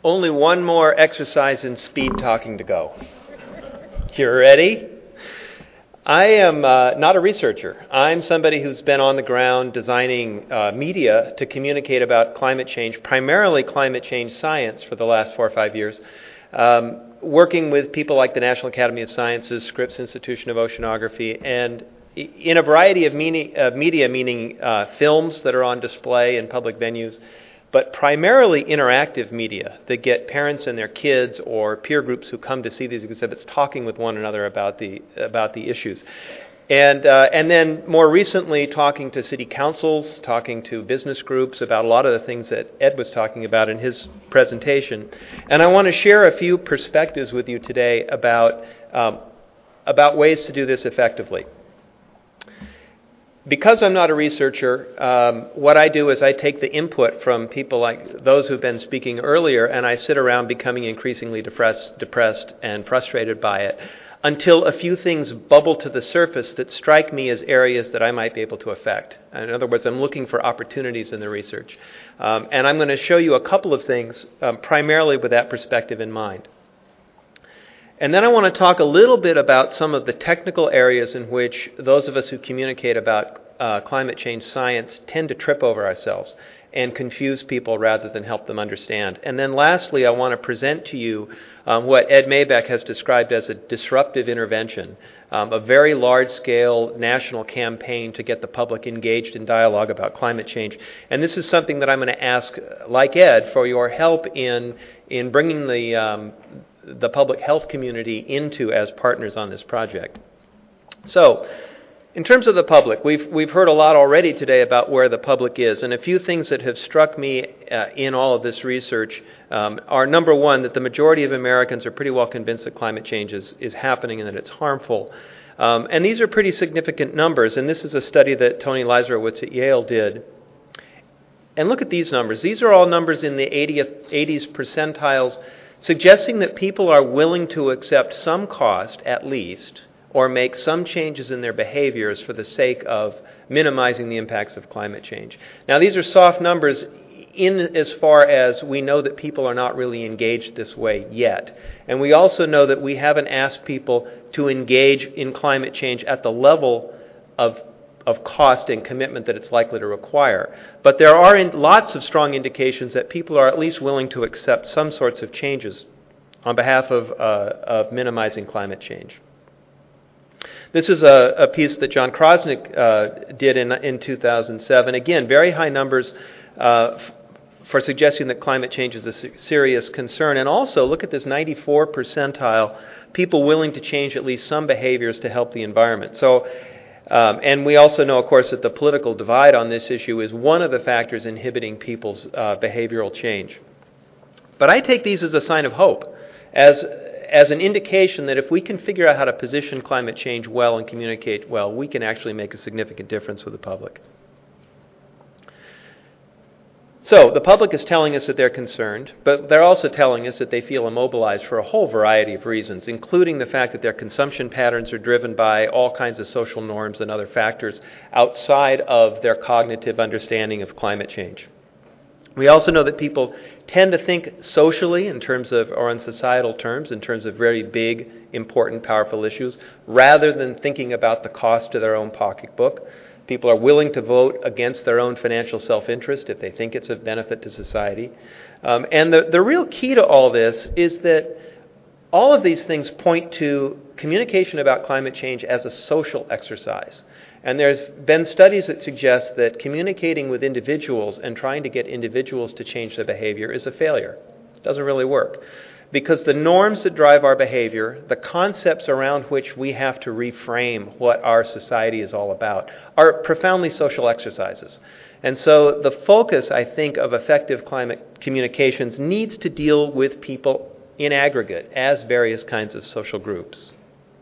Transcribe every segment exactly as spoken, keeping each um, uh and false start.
Only one more exercise in speed talking to go. You ready? I am uh, not a researcher. I'm somebody who's been on the ground designing uh, media to communicate about climate change, primarily climate change science for the last four or five years, um, working with people like the National Academy of Sciences, Scripps Institution of Oceanography, and in a variety of meaning, uh, media, meaning uh, films that are on display in public venues, but primarily interactive media that get parents and their kids or peer groups who come to see these exhibits talking with one another about the about the issues. And uh, and then more recently talking to city councils, talking to business groups about a lot of the things that Ed was talking about in his presentation. And I want to share a few perspectives with you today about um, about ways to do this effectively. Because I'm not a researcher, um, what I do is I take the input from people like those who've been speaking earlier, and I sit around becoming increasingly depressed, depressed and frustrated by it until a few things bubble to the surface that strike me as areas that I might be able to affect. In other words, I'm looking for opportunities in the research. Um, and I'm going to show you a couple of things um, primarily with that perspective in mind. And then I want to talk a little bit about some of the technical areas in which those of us who communicate about uh, climate change science tend to trip over ourselves and confuse people rather than help them understand. And then lastly, I want to present to you um, what Ed Maybeck has described as a disruptive intervention, um, a very large-scale national campaign to get the public engaged in dialogue about climate change. And this is something that I'm going to ask, like Ed, for your help in, in bringing the um, the public health community into as partners on this project. So, in terms of the public, we've we've heard a lot already today about where the public is, and a few things that have struck me uh, in all of this research um, are, number one, that the majority of Americans are pretty well convinced that climate change is, is happening and that it's harmful. Um, and these are pretty significant numbers, and this is a study that Tony Leiserowitz at Yale did. And look at these numbers. These are all numbers in the eighties percentiles, suggesting that people are willing to accept some cost, at least, or make some changes in their behaviors for the sake of minimizing the impacts of climate change. Now, these are soft numbers in as far as we know that people are not really engaged this way yet. And we also know that we haven't asked people to engage in climate change at the level of of cost and commitment that it's likely to require. But there are in, lots of strong indications that people are at least willing to accept some sorts of changes on behalf of, uh, of minimizing climate change. This is a, a piece that John Krosnick uh, did in, in two thousand seven. Again, very high numbers uh, f- for suggesting that climate change is a se- serious concern. And also, look at this ninety-four percentile, people willing to change at least some behaviors to help the environment. So, Um, and we also know, of course, that the political divide on this issue is one of the factors inhibiting people's uh, behavioral change. But I take these as a sign of hope, as, as an indication that if we can figure out how to position climate change well and communicate well, we can actually make a significant difference with the public. So the public is telling us that they're concerned, but they're also telling us that they feel immobilized for a whole variety of reasons, including the fact that their consumption patterns are driven by all kinds of social norms and other factors outside of their cognitive understanding of climate change. We also know that people tend to think socially in terms of, or in societal terms, in terms of very big, important, powerful issues, rather than thinking about the cost to their own pocketbook. People are willing to vote against their own financial self-interest if they think it's of benefit to society. Um, and the, the real key to all this is that all of these things point to communication about climate change as a social exercise. And there's been studies that suggest that communicating with individuals and trying to get individuals to change their behavior is a failure. It doesn't really work. Because the norms that drive our behavior, the concepts around which we have to reframe what our society is all about, are profoundly social exercises. And so the focus, I think, of effective climate communications needs to deal with people in aggregate as various kinds of social groups.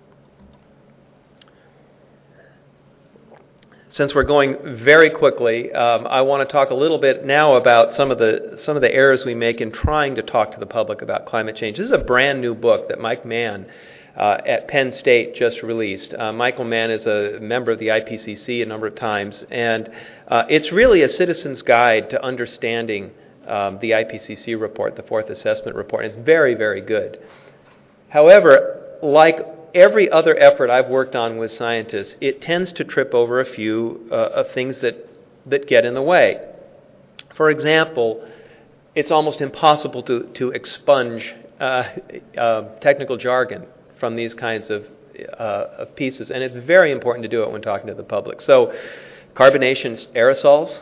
Since we're going very quickly, um, I want to talk a little bit now about some of the some of the errors we make in trying to talk to the public about climate change. This is a brand new book that Mike Mann uh, at Penn State just released. Uh, Michael Mann is a member of the I P C C a number of times, and uh, it's really a citizen's guide to understanding um, the I P C C report, the Fourth Assessment Report. And it's very, very good. However, like every other effort I've worked on with scientists, it tends to trip over a few uh, of things that, that get in the way. For example, it's almost impossible to, to expunge uh, uh, technical jargon from these kinds of, uh, of pieces, and it's very important to do it when talking to the public. So, carbonation aerosols,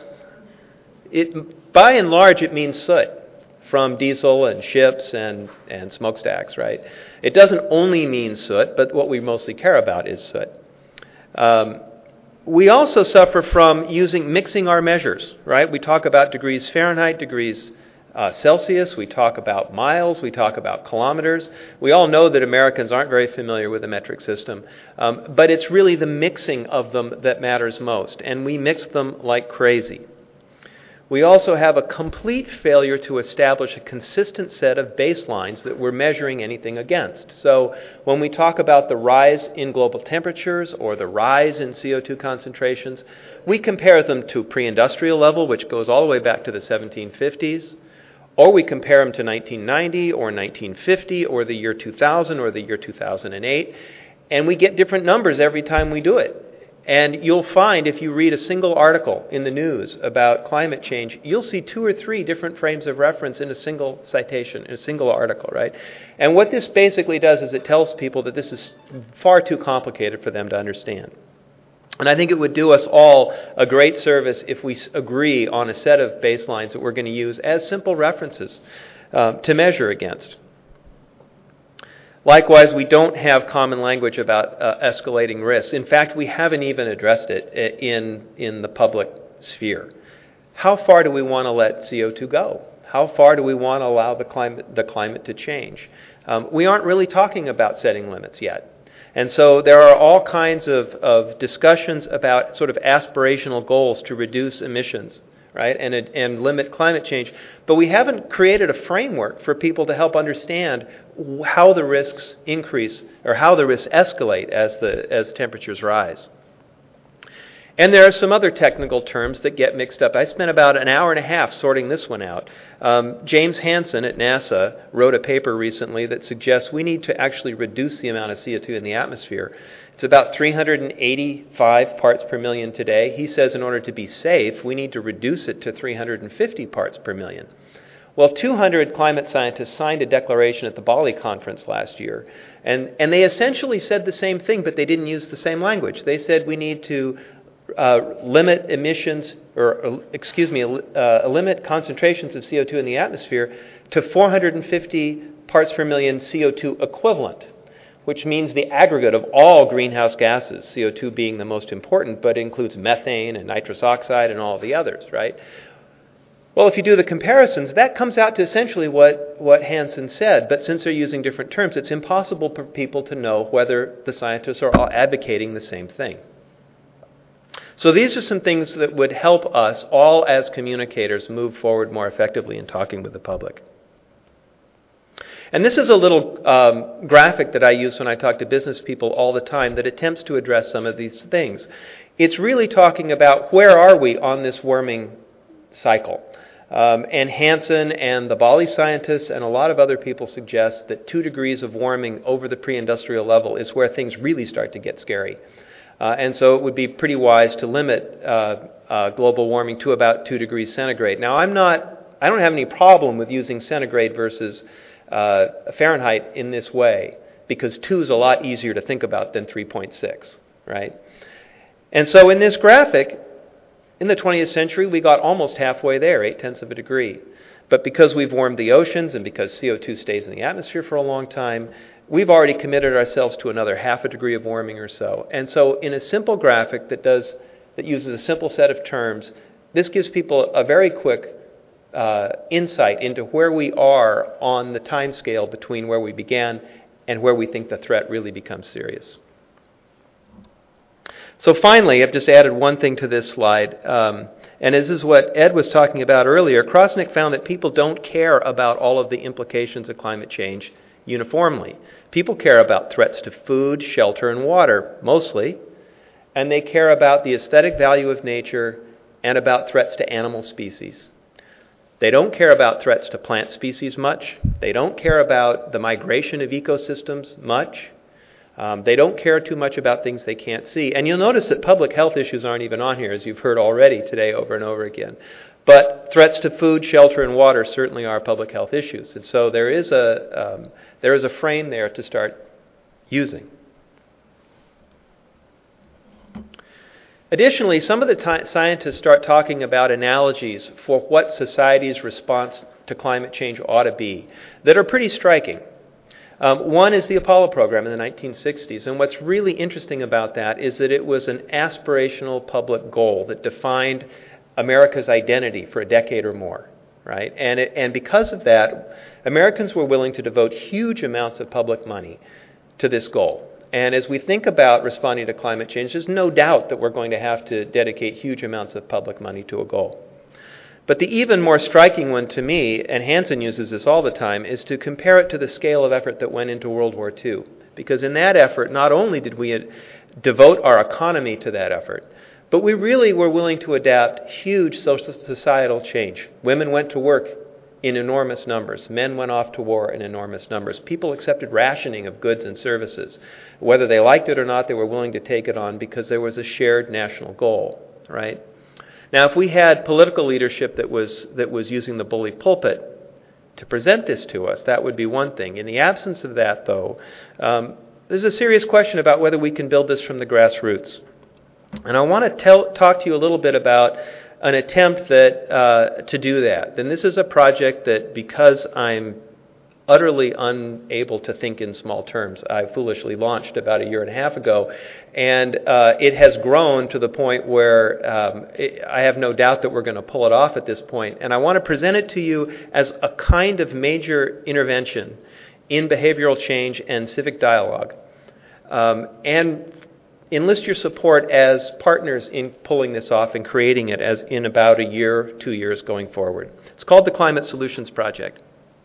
it, by and large, it means soot from diesel and ships and, and smokestacks, right? It doesn't only mean soot, but what we mostly care about is soot. Um, we also suffer from using mixing our measures, right? We talk about degrees Fahrenheit, degrees uh, Celsius, we talk about miles, we talk about kilometers. We all know that Americans aren't very familiar with the metric system, um, but it's really the mixing of them that matters most, and we mix them like crazy. We also have a complete failure to establish a consistent set of baselines that we're measuring anything against. So when we talk about the rise in global temperatures or the rise in C O two concentrations, we compare them to pre-industrial level, which goes all the way back to the seventeen fifties, or we compare them to nineteen ninety or nineteen fifty or the year two thousand or the year two thousand eight, and we get different numbers every time we do it. And you'll find if you read a single article in the news about climate change, you'll see two or three different frames of reference in a single citation, in a single article, right? And what this basically does is it tells people that this is far too complicated for them to understand. And I think it would do us all a great service if we agree on a set of baselines that we're going to use as simple references uh, to measure against. Likewise, we don't have common language about uh, escalating risks. In fact, we haven't even addressed it in, in the public sphere. How far do we want to let C O two go? How far do we want to allow the climate, the climate to change? Um, we aren't really talking about setting limits yet. And so there are all kinds of, of discussions about sort of aspirational goals to reduce emissions, right, and, and limit climate change. But we haven't created a framework for people to help understand how the risks increase or how the risks escalate as the as temperatures rise. And there are some other technical terms that get mixed up. I spent about an hour and a half sorting this one out. Um, James Hansen at NASA wrote a paper recently that suggests we need to actually reduce the amount of C O two in the atmosphere. It's about three hundred eighty-five parts per million today. He says in order to be safe, we need to reduce it to three hundred fifty parts per million. Well, two hundred climate scientists signed a declaration at the Bali conference last year, and, and they essentially said the same thing, but they didn't use the same language. They said we need to uh, limit emissions, or uh, excuse me, uh, limit concentrations of C O two in the atmosphere to four hundred fifty parts per million C O two equivalent, which means the aggregate of all greenhouse gases, C O two being the most important, but includes methane and nitrous oxide and all the others, right? Well, if you do the comparisons, that comes out to essentially what, what Hansen said, but since they're using different terms, it's impossible for people to know whether the scientists are all advocating the same thing. So these are some things that would help us all as communicators move forward more effectively in talking with the public. And this is a little um, graphic that I use when I talk to business people all the time that attempts to address some of these things. It's really talking about where are we on this warming cycle. Um, and Hansen and the Bali scientists and a lot of other people suggest that two degrees of warming over the pre-industrial level is where things really start to get scary. Uh, and so it would be pretty wise to limit uh, uh, global warming to about two degrees centigrade. Now, I'm not, I don't have any problem with using centigrade versus uh, Fahrenheit in this way, because two is a lot easier to think about than three point six, right? And so in this graphic, in the twentieth century, we got almost halfway there, eight-tenths of a degree. But because we've warmed the oceans and because C O two stays in the atmosphere for a long time, we've already committed ourselves to another half a degree of warming or so. And so in a simple graphic that does that uses a simple set of terms, this gives people a very quick uh, insight into where we are on the time scale between where we began and where we think the threat really becomes serious. So finally, I've just added one thing to this slide, um, and this is what Ed was talking about earlier. Krosnick found that people don't care about all of the implications of climate change uniformly. People care about threats to food, shelter, and water, mostly, and they care about the aesthetic value of nature and about threats to animal species. They don't care about threats to plant species much. They don't care about the migration of ecosystems much. Um, they don't care too much about things they can't see. And you'll notice that public health issues aren't even on here, as you've heard already today over and over again. But threats to food, shelter, and water certainly are public health issues. And so there is a, um, there is a frame there to start using. Additionally, some of the t- scientists start talking about analogies for what society's response to climate change ought to be that are pretty striking. Um, one is the Apollo program in the nineteen sixties, and what's really interesting about that is that it was an aspirational public goal that defined America's identity for a decade or more, right? And it, and because of that, Americans were willing to devote huge amounts of public money to this goal. And as we think about responding to climate change, there's no doubt that we're going to have to dedicate huge amounts of public money to a goal. But the even more striking one to me, and Hansen uses this all the time, is to compare it to the scale of effort that went into World War Two. Because in that effort, not only did we devote our economy to that effort, but we really were willing to adapt huge social societal change. Women went to work in enormous numbers. Men went off to war in enormous numbers. People accepted rationing of goods and services. Whether they liked it or not, they were willing to take it on because there was a shared national goal, right? Now, if we had political leadership that was that was using the bully pulpit to present this to us, that would be one thing. In the absence of that, though, um, there's a serious question about whether we can build this from the grassroots. And I want to tell, talk to you a little bit about an attempt that uh, to do that. And this is a project that, because I'm utterly unable to think in small terms, I foolishly launched about a year and a half ago, and uh, it has grown to the point where um, it, I have no doubt that we're going to pull it off at this point. And I want to present it to you as a kind of major intervention in behavioral change and civic dialogue, um, and enlist your support as partners in pulling this off and creating it as in about a year, two years going forward. It's called the Climate Solutions Project.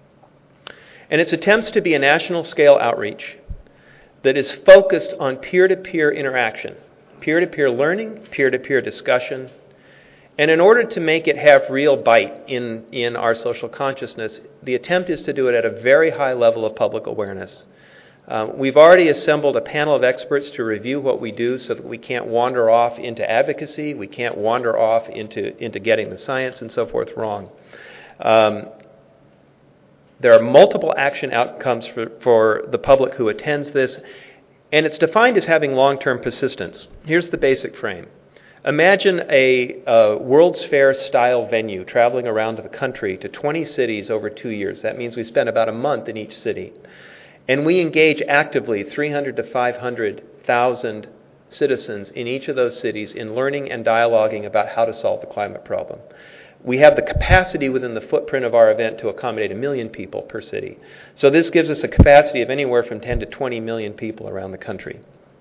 And its attempts to be a national scale outreach that is focused on peer-to-peer interaction, peer-to-peer learning, peer-to-peer discussion. And in order to make it have real bite in, in our social consciousness, the attempt is to do it at a very high level of public awareness. Um, we've already assembled a panel of experts to review what we do so that we can't wander off into advocacy, we can't wander off into, into getting the science and so forth wrong. Um, there are multiple action outcomes for, for the public who attends this, and it's defined as having long-term persistence. Here's the basic frame. Imagine a, a World's Fair style venue traveling around the country to twenty cities over two years. That means we spend about a month in each city. And we engage actively three hundred to five hundred thousand citizens in each of those cities in learning and dialoguing about how to solve the climate problem. We have the capacity within the footprint of our event to accommodate a million people per city. So this gives us a capacity of anywhere from ten to twenty million people around the country.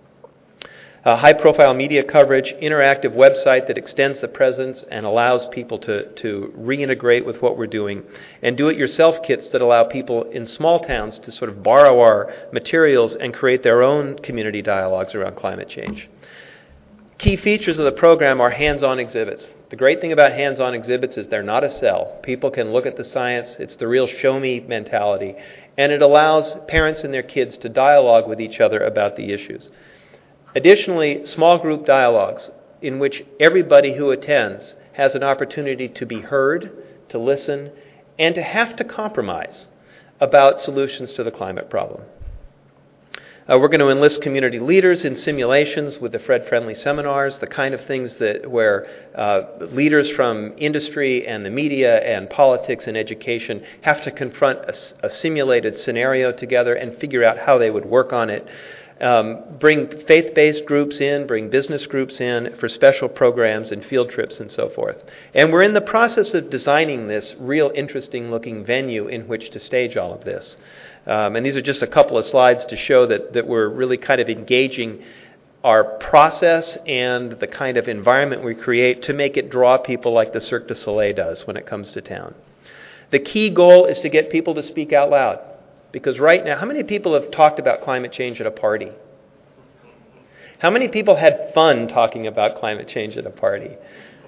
Uh, high-profile media coverage, interactive website that extends the presence and allows people to, to reintegrate with what we're doing, and do-it-yourself kits that allow people in small towns to sort of borrow our materials and create their own community dialogues around climate change. Key features of the program are hands-on exhibits. The great thing about hands-on exhibits is they're not a sell. People can look at the science. It's the real show-me mentality, and it allows parents and their kids to dialogue with each other about the issues. Additionally, small group dialogues in which everybody who attends has an opportunity to be heard, to listen, and to have to compromise about solutions to the climate problem. Uh, we're going to enlist community leaders in simulations with the Fred Friendly seminars, the kind of things that where uh, leaders from industry and the media and politics and education have to confront a, a simulated scenario together and figure out how they would work on it. Um, bring faith-based groups in, bring business groups in for special programs and field trips and so forth. And we're in the process of designing this real interesting-looking venue in which to stage all of this. Um, and these are just a couple of slides to show that, that we're really kind of engaging our process and the kind of environment we create to make it draw people like the Cirque du Soleil does when it comes to town. The key goal is to get people to speak out loud. Because right now, how many people have talked about climate change at a party? How many people had fun talking about climate change at a party?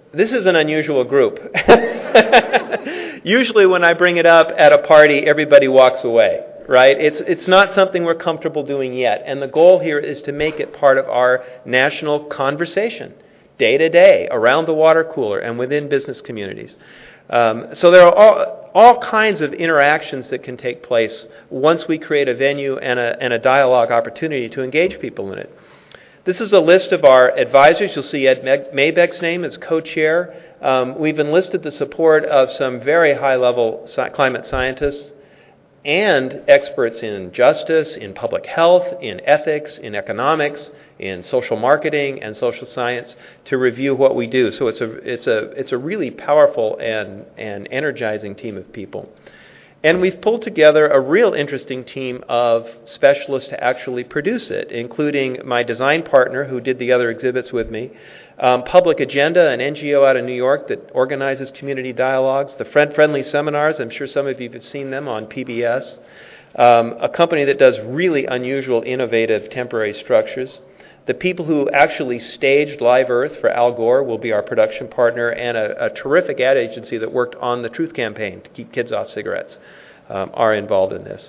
this is an unusual group. Usually when I bring it up at a party, everybody walks away, right? It's it's not something we're comfortable doing yet. And the goal here is to make it part of our national conversation, day to day, around the water cooler and within business communities. Um, so there are all, all kinds of interactions that can take place once we create a venue and a, and a dialogue opportunity to engage people in it. This is a list of our advisors. You'll see Ed Maybeck's name as co-chair. Um, we've enlisted the support of some very high-level sci- climate scientists and experts in justice, in public health, in ethics, in economics, in social marketing and social science to review what we do. So it's a it's a it's a really powerful and and energizing team of people. And we've pulled together a real interesting team of specialists to actually produce it, including my design partner who did the other exhibits with me, um, Public Agenda, an N G O out of New York that organizes community dialogues, the Friend Friendly Seminars, I'm sure some of you have seen them on P B S, um, a company that does really unusual, innovative temporary structures. The people who actually staged Live Earth for Al Gore will be our production partner, and a, a terrific ad agency that worked on the Truth Campaign to keep kids off cigarettes um, are involved in this.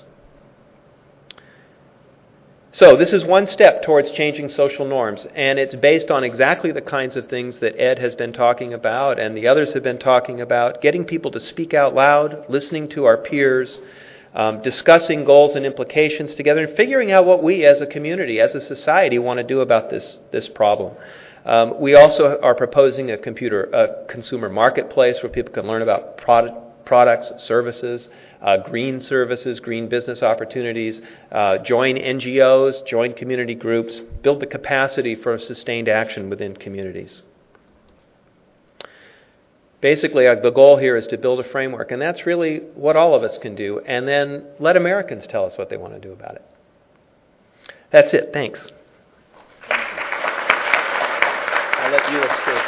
So this is one step towards changing social norms, and it's based on exactly the kinds of things that Ed has been talking about and the others have been talking about, getting people to speak out loud, listening to our peers, Um, discussing goals and implications together, and figuring out what we as a community, as a society, want to do about this this problem. Um, we also are proposing a computer, a consumer marketplace where people can learn about product, products, services, uh, green services, green business opportunities, uh, join N G Os, join community groups, build the capacity for sustained action within communities. Basically, uh, the goal here is to build a framework, and that's really what all of us can do, and then let Americans tell us what they want to do about it. That's it. Thanks. I'll let you speak.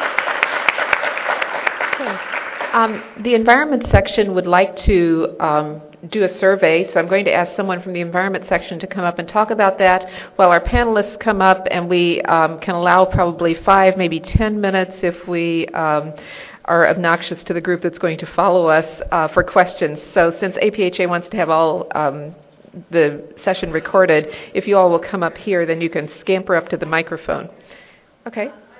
Um, the environment section would like to um, do a survey, so I'm going to ask someone from the environment section to come up and talk about that while our panelists come up, and we um, can allow probably five, maybe ten minutes if we um, are obnoxious to the group that's going to follow us uh, for questions. So since A P H A wants to have all um, the session recorded, if you all will come up here, then you can scamper up to the microphone. Okay.